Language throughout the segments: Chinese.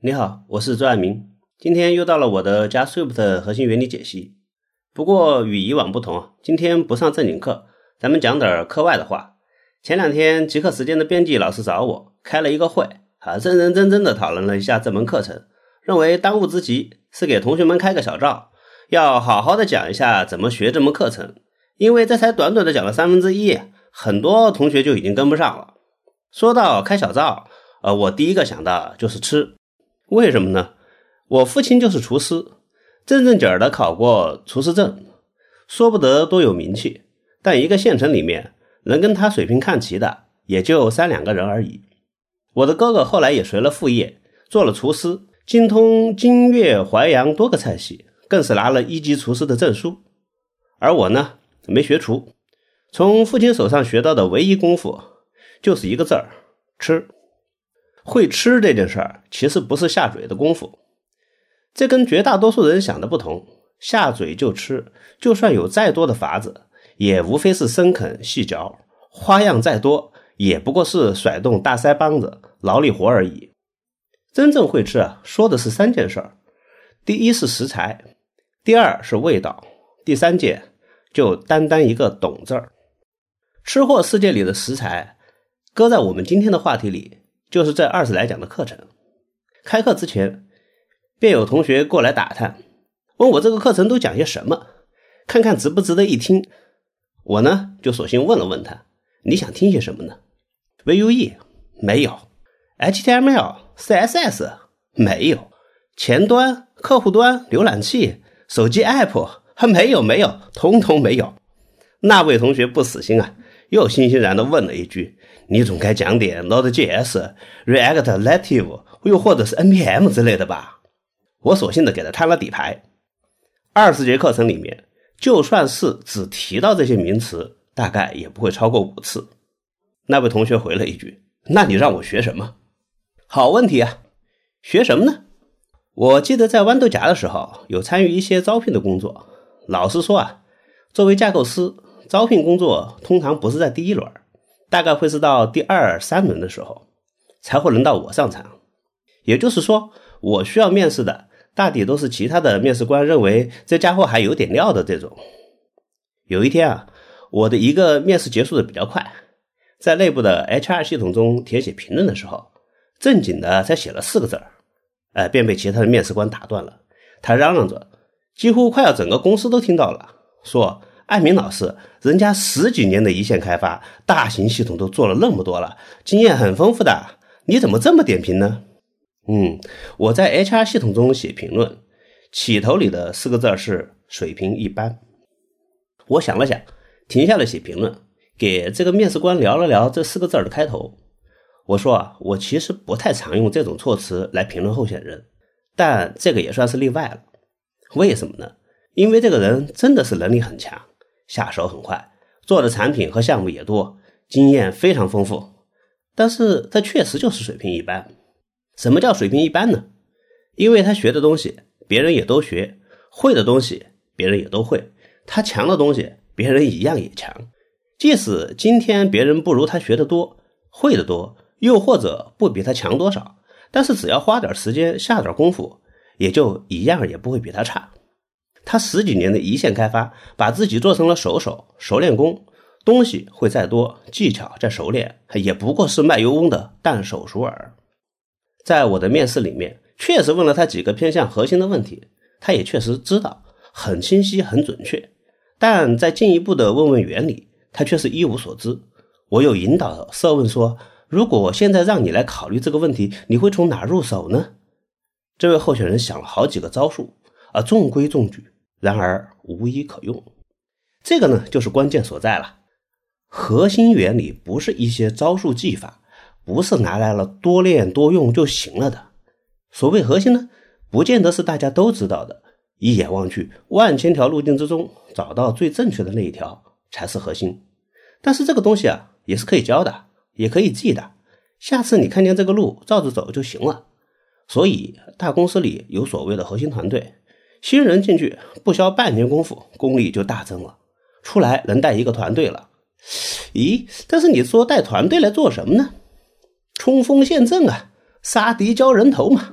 你好，我是周爱明，今天又到了我的 JavaScript 核心原理解析。不过与以往不同，今天不上正经课，咱们讲点课外的话。前两天极客时间的编辑老师找我开了一个会，认认真真的讨论了一下这门课程，认为当务之急是给同学们开个小灶，要好好的讲一下怎么学这门课程，因为这才短短的讲了1/3，很多同学就已经跟不上了。说到开小灶，我第一个想到就是吃。为什么呢？我父亲就是厨师，正正经的考过厨师证，说不得多有名气，但一个县城里面能跟他水平看齐的也就3-2个人而已。我的哥哥后来也随了父业，做了厨师，精通京粤淮扬多个菜系，更是拿了1级厨师的证书。而我呢，没学厨，从父亲手上学到的唯一功夫就是一个字儿，吃。会吃这件事儿其实不是下嘴的功夫，这跟绝大多数人想的不同，下嘴就吃，就算有再多的法子，也无非是生啃细嚼，花样再多也不过是甩动大腮帮子劳力活而已。真正会吃说的是3件事儿，第一是食材，第二是味道，第3件就单单一个懂字儿。吃货世界里的食材搁在我们今天的话题里，就是这20来讲的课程。开课之前便有同学过来打探，问我这个课程都讲些什么，看看值不值得一听。我呢就索性问了问他，你想听些什么呢？ Vue 没有， HTML CSS 没有，前端客户端浏览器手机 app 没有，统统没有。那位同学不死心又欣欣然地问了一句，你总该讲点 Node.js、React Native 又或者是 NPM 之类的吧。我索性的给他摊了底牌。20节课程里面，就算是只提到这些名词，大概也不会超过5次。那位同学回了一句，那你让我学什么？好问题学什么呢？我记得在豌豆荚的时候有参与一些招聘的工作，老实说作为架构师，招聘工作通常不是在第1轮，大概会是到第2、3轮的时候才会轮到我上场。也就是说，我需要面试的大抵都是其他的面试官认为这家伙还有点料的这种。有一天我的一个面试结束的比较快，在内部的 HR 系统中填写评论的时候，正经的才写了4个字便被其他的面试官打断了。他嚷嚷着，几乎快要整个公司都听到了，说艾明老师人家10几年的一线开发，大型系统都做了那么多了，经验很丰富的，你怎么这么点评呢？我在 HR 系统中写评论，起头里的4个字是水平一般。我想了想，停下了写评论，给这个面试官聊了聊这4个字的开头。我说我其实不太常用这种措辞来评论候选人，但这个也算是例外了。为什么呢？因为这个人真的是能力很强，下手很快，做的产品和项目也多，经验非常丰富，但是他确实就是水平一般。什么叫水平一般呢？因为他学的东西别人也都学，会的东西别人也都会，他强的东西别人一样也强。即使今天别人不如他学得多，会得多，又或者不比他强多少，但是只要花点时间下点功夫，也就一样也不会比他差。他10几年的一线开发，把自己做成了熟练工，东西会再多，技巧再熟练，也不过是卖油翁的淡手熟饵。在我的面试里面，确实问了他几个偏向核心的问题，他也确实知道，很清晰很准确，但在进一步的问原理，他却是一无所知。我又引导设问说，如果现在让你来考虑这个问题，你会从哪入手呢？这位候选人想了好几个招数，中规中矩，然而无一可用。这个呢就是关键所在了。核心原理不是一些招数技法，不是拿来了多练多用就行了的。所谓核心呢，不见得是大家都知道的，一眼望去，万千条路径之中找到最正确的那一条才是核心。但是这个东西也是可以教的，也可以记的，下次你看见这个路照着走就行了。所以大公司里有所谓的核心团队，新人进去不消半年功夫，功力就大增了，出来能带一个团队了。但是你说带团队来做什么呢？冲锋陷阵杀敌教人头嘛。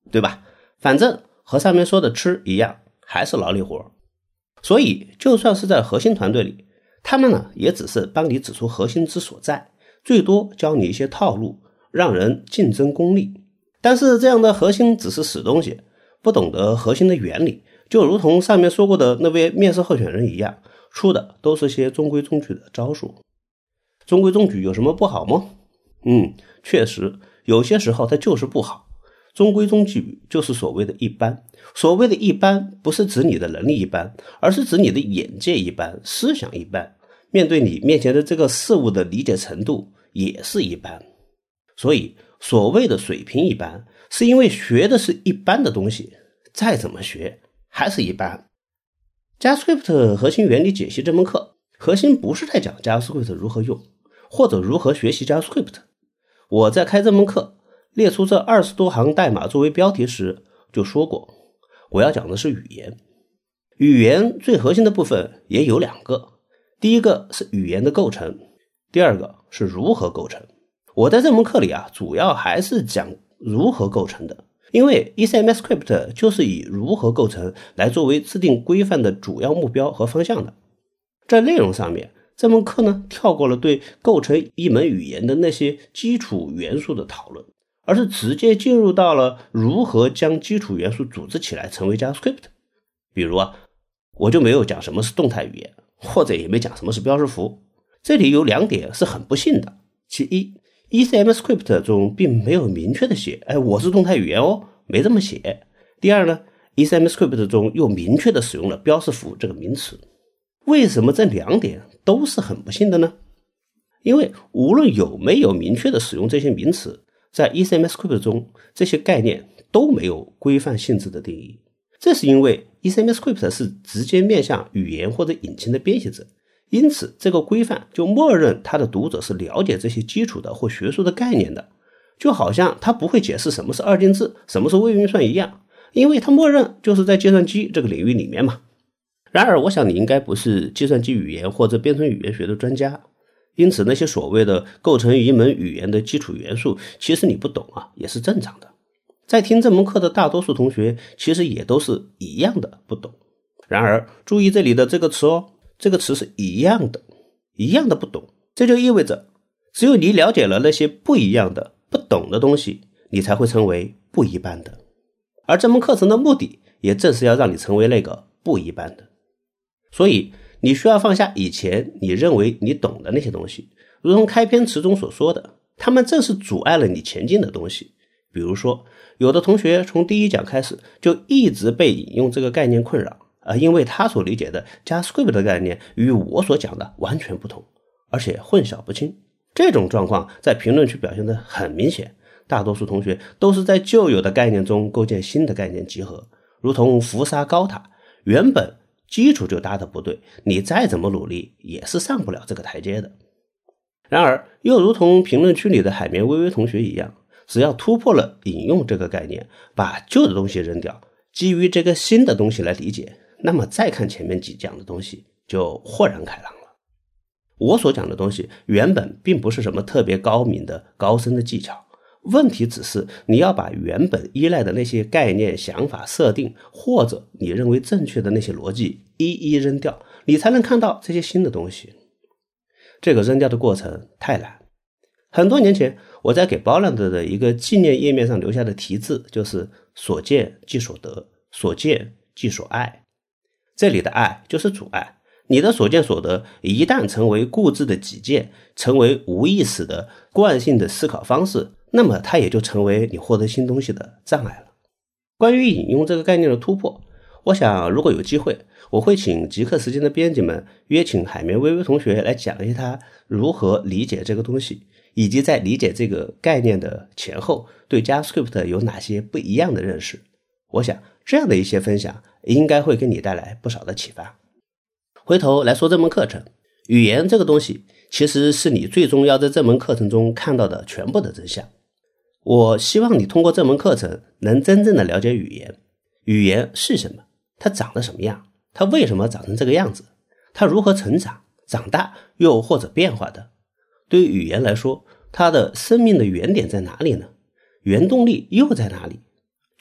对吧？反正和上面说的吃一样，还是劳力活。所以就算是在核心团队里，他们呢也只是帮你指出核心之所在，最多教你一些套路，让人竞争功利。但是这样的核心只是死东西，不懂得核心的原理，就如同上面说过的那位面试候选人一样，出的都是些中规中矩的招数。中规中矩有什么不好吗？确实有些时候它就是不好。中规中矩就是所谓的一般，所谓的一般不是指你的能力一般，而是指你的眼界一般，思想一般，面对你面前的这个事物的理解程度也是一般。所以所谓的水平一般，是因为学的是一般的东西，再怎么学还是一般。JavaScript 核心原理解析这门课，核心不是在讲 JavaScript 如何用，或者如何学习 JavaScript。我在开这门课列出这20多行代码作为标题时就说过，我要讲的是语言。语言最核心的部分也有2个，第一个是语言的构成，第二个是如何构成。我在这门课里主要还是讲如何构成的，因为 ECMAScript 就是以如何构成来作为制定规范的主要目标和方向的。在内容上面，这门课呢跳过了对构成一门语言的那些基础元素的讨论，而是直接进入到了如何将基础元素组织起来成为 JavaScript。 比如我就没有讲什么是动态语言，或者也没讲什么是标识符。这里有2点是很不幸的。其一， ECMAScript 中并没有明确的写我是动态语言哦，没这么写。第二呢， ECMAScript 中又明确的使用了标识符这个名词。为什么这2点都是很不幸的呢？因为无论有没有明确的使用这些名词，在 ECMAScript 中这些概念都没有规范性质的定义。这是因为 ECMAScript 是直接面向语言或者引擎的编写者，因此这个规范就默认它的读者是了解这些基础的或学术的概念的，就好像它不会解释什么是二进制，什么是微运算一样，因为它默认就是在计算机这个领域里面嘛。然而我想你应该不是计算机语言或者编程语言学的专家，因此那些所谓的构成一门语言的基础元素，其实你不懂也是正常的。在听这门课的大多数同学其实也都是一样的不懂。然而注意这里的这个词这个词是一样的，一样的不懂。这就意味着只有你了解了那些不一样的不懂的东西，你才会成为不一般的。而这门课程的目的也正是要让你成为那个不一般的。所以你需要放下以前你认为你懂的那些东西，如同开篇词中所说的，他们正是阻碍了你前进的东西。比如说有的同学从第1讲开始就一直被引用这个概念困扰，因为他所理解的 JavaScript 的概念与我所讲的完全不同，而且混淆不清。这种状况在评论区表现得很明显，大多数同学都是在旧有的概念中构建新的概念集合，如同浮沙高塔，原本基础就搭得不对，你再怎么努力也是上不了这个台阶的。然而又如同评论区里的海绵微微同学一样，只要突破了引用这个概念，把旧的东西扔掉，基于这个新的东西来理解，那么再看前面几讲的东西就豁然开朗了。我所讲的东西原本并不是什么特别高明的高深的技巧，问题只是你要把原本依赖的那些概念、想法、设定，或者你认为正确的那些逻辑一一扔掉，你才能看到这些新的东西。这个扔掉的过程太难。很多年前我在给 Bolland 的一个纪念页面上留下的题字就是所见即所得，所见即所爱。这里的爱就是阻碍，你的所见所得一旦成为固执的己见，成为无意识的惯性的思考方式，那么它也就成为你获得新东西的障碍了。关于引用这个概念的突破，我想如果有机会，我会请极客时间的编辑们约请海绵微微同学来讲一下他如何理解这个东西，以及在理解这个概念的前后对 JavaScript 有哪些不一样的认识。我想这样的一些分享应该会给你带来不少的启发。回头来说这门课程，语言这个东西其实是你最终要在这门课程中看到的全部的真相。我希望你通过这门课程能真正的了解语言。语言是什么？它长得什么样？它为什么长成这个样子？它如何成长、长大又或者变化的？对于语言来说，它的生命的原点在哪里呢？原动力又在哪里？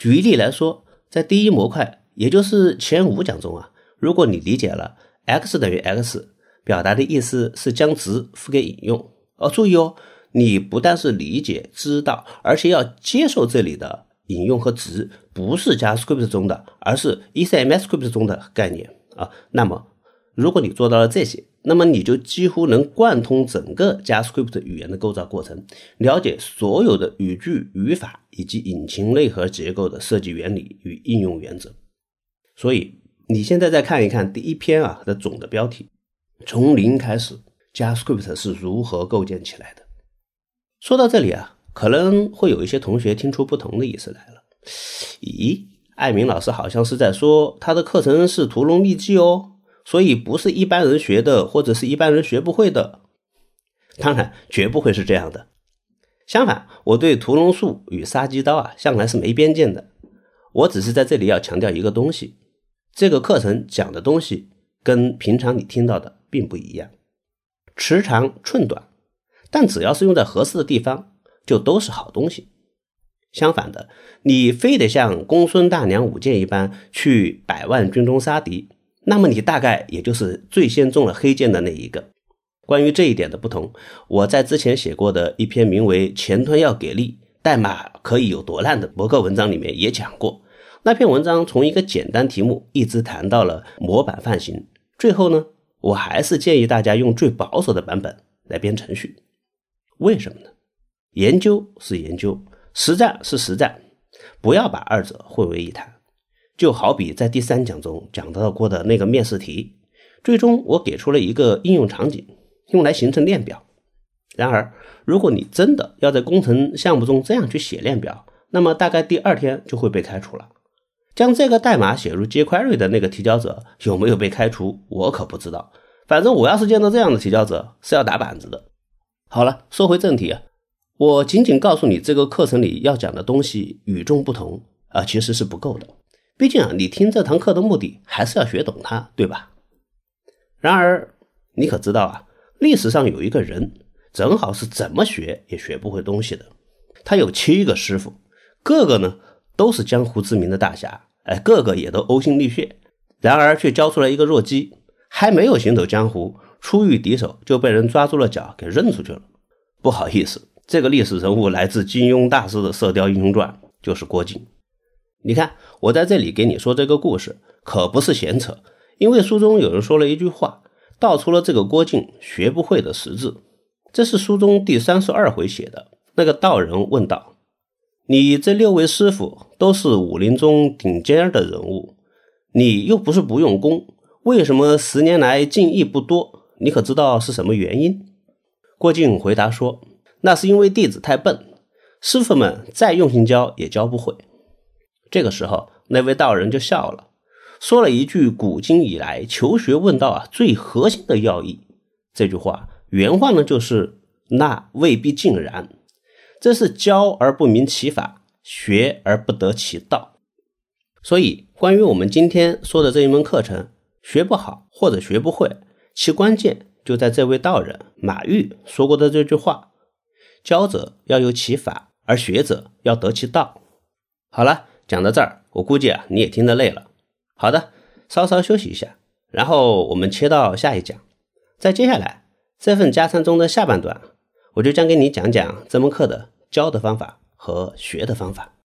举例来说，在第一模块，也就是前5讲中啊，如果你理解了 x 等于 x， 表达的意思是将值赋给引用。注意哦，你不但是理解知道，而且要接受这里的引用和值不是 JavaScript 中的，而是 ECMAScript 中的概念那么如果你做到了这些，那么你就几乎能贯通整个 JavaScript 语言的构造过程，了解所有的语句、语法以及引擎内核结构的设计原理与应用原则。所以你现在再看一看第一篇的总的标题，从零开始 JavaScript 是如何构建起来的。说到这里可能会有一些同学听出不同的意思来了。咦，艾明老师好像是在说他的课程是屠龙秘籍哦，所以不是一般人学的，或者是一般人学不会的。当然绝不会是这样的，相反，我对屠龙术与杀鸡刀向来是没边界的。我只是在这里要强调一个东西，这个课程讲的东西跟平常你听到的并不一样，尺长寸短，但只要是用在合适的地方就都是好东西。相反的，你非得像公孙大娘舞剑一般去百万军中杀敌，那么你大概也就是最先中了黑箭的那一个。关于这一点的不同，我在之前写过的一篇名为前端要给力，代码可以有多烂的博客文章里面也讲过。那篇文章从一个简单题目一直谈到了模板范型，最后呢，我还是建议大家用最保守的版本来编程序。为什么呢？研究是研究，实战是实战，不要把二者混为一谈。就好比在第3讲中讲到过的那个面试题，最终我给出了一个应用场景，用来形成链表。然而，如果你真的要在工程项目中这样去写链表，那么大概第2天就会被开除了。将这个代码写入 jQuery 的那个提交者有没有被开除，我可不知道。反正我要是见到这样的提交者是要打板子的。好了，说回正题我仅仅告诉你这个课程里要讲的东西与众不同其实是不够的。毕竟你听这堂课的目的还是要学懂它，对吧？然而你可知道历史上有一个人正好是怎么学也学不会东西的。他有7个师傅，个个呢都是江湖知名的大侠，个个也都呕心沥血，然而却教出来一个弱鸡，还没有行走江湖，初遇敌手就被人抓住了脚给扔出去了。不好意思，这个历史人物来自金庸大师的《射雕英雄传》，就是郭靖。你看，我在这里给你说这个故事可不是闲扯，因为书中有人说了一句话，道出了这个郭靖学不会的实质。这是书中第32回写的。那个道人问道，你这6位师傅都是武林中顶尖的人物，你又不是不用功，为什么10年来进益不多？你可知道是什么原因？郭靖回答说，那是因为弟子太笨，师傅们再用心教也教不会。这个时候那位道人就笑了，说了一句古今以来求学问道最核心的要义。这句话原话呢就是那未必尽然，这是教而不明其法，学而不得其道。所以关于我们今天说的这一门课程，学不好或者学不会，其关键就在这位道人马玉说过的这句话，教者要有其法，而学者要得其道。好了，讲到这儿，我估计你也听得累了。好的，稍稍休息一下，然后我们切到下一讲。在接下来这份加餐中的下半段，我就将给你讲讲这门课的教的方法和学的方法。